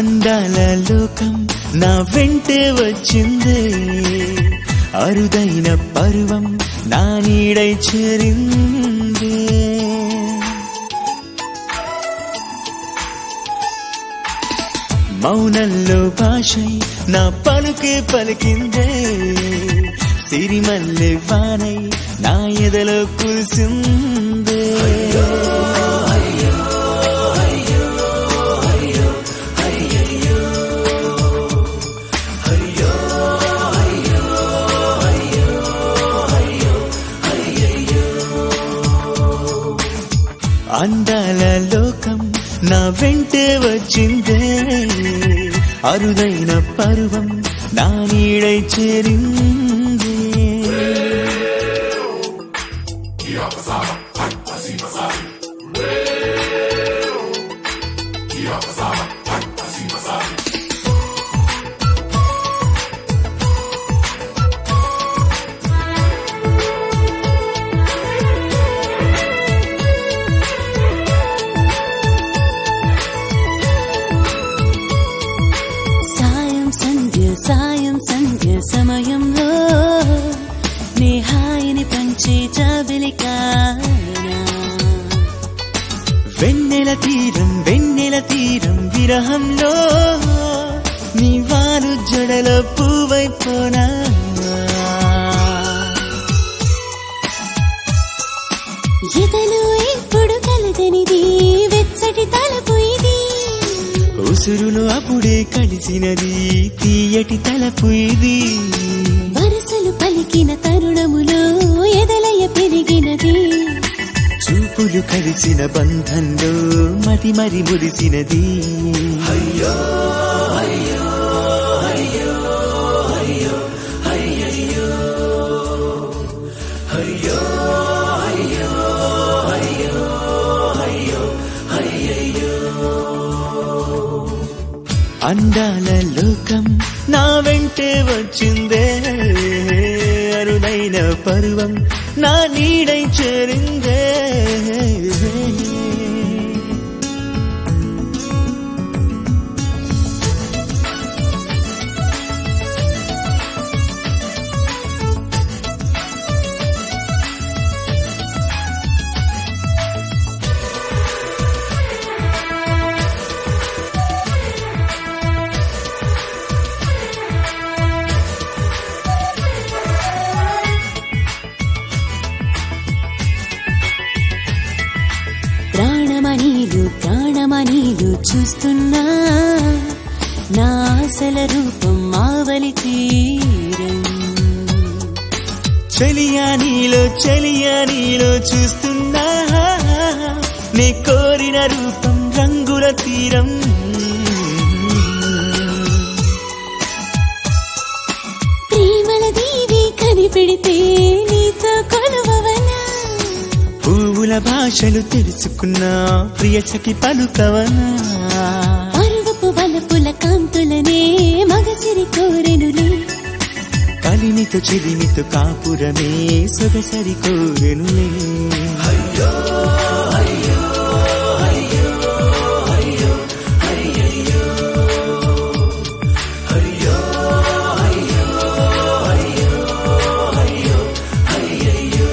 అందాల లోకం నా వెంటే వచ్చిందే, అరుదైన పర్వం నా నీడై చేరిందే. మౌనంలో భాషై నా పలుకే పలికిందే, సిరిమల్లె వానై నా ఎదలో కురిసిందే. అందాల లోకం నా వెంటే వచ్చిందే, అరుదైన పర్వం నా నీడై చేరిందే. సాయం సంధ్య సమయంలో నీ హాయిని పంచే జాబిలికానా, వెన్నెల తీరం విరహంలో నీ వారు జడల పువ్వైపోనా. ఎదలో ఎప్పుడు కలదనిది వెచ్చటి తలపు ఇది, ఉసురులు అప్పుడే కలిసినది తీయటి తలపు ఇది. వరసలు పలికిన తరుణములో ఎదలయ పెరిగినది, చూపులు కలిసిన బంధంలో మది మరి మురిసినది. అయ్యో అయ్యో అయ్యో అయ్యో అయ్యో అయ్యో అయ్యో అయ్యో అయ్యో అయ్యో. అందాల లోకం నా వెంటే వచ్చిందే, అరుదైన పర్వం నా నీడై చేరిందే. ప్రాణమనీలు చూస్తున్నా నా ఆశల రూపం మావలి తీరం, చెలియా నీలో చూస్తున్నా నీ కోరిన రూపం రంగుల తీరం. ప్రేమల దీవి కనిపెడితే నీతో కొలువవనా, పువ్వుల భాషలు తెలుసుకున్నా ప్రియసఖి పలుకవనా. అరువపు వలపుల కాంతులనే మగసిరి కోరెనులే, కలిమితో చెలిమితో కాపురమే సొగసరి కోరెనులే. అయ్యో అయ్యో అయ్యో అయ్యో అయ్యో అయ్యో అయ్యో అయ్యో అయ్యో.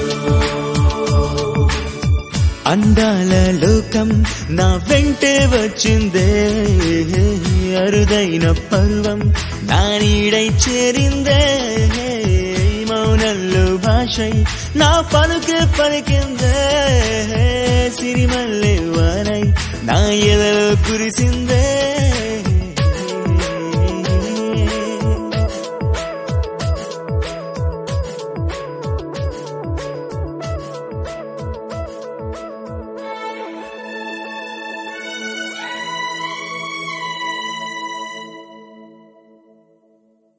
అందాల లోకం నా వెంటే వచ్చిందే, అరుదైన పర్వం నా నీడై చేరిందే. మౌనంలో భాషై నా పలుకే పలికిందే, సిరిమల్లె వానై నా ఎదలో కురిసిందే.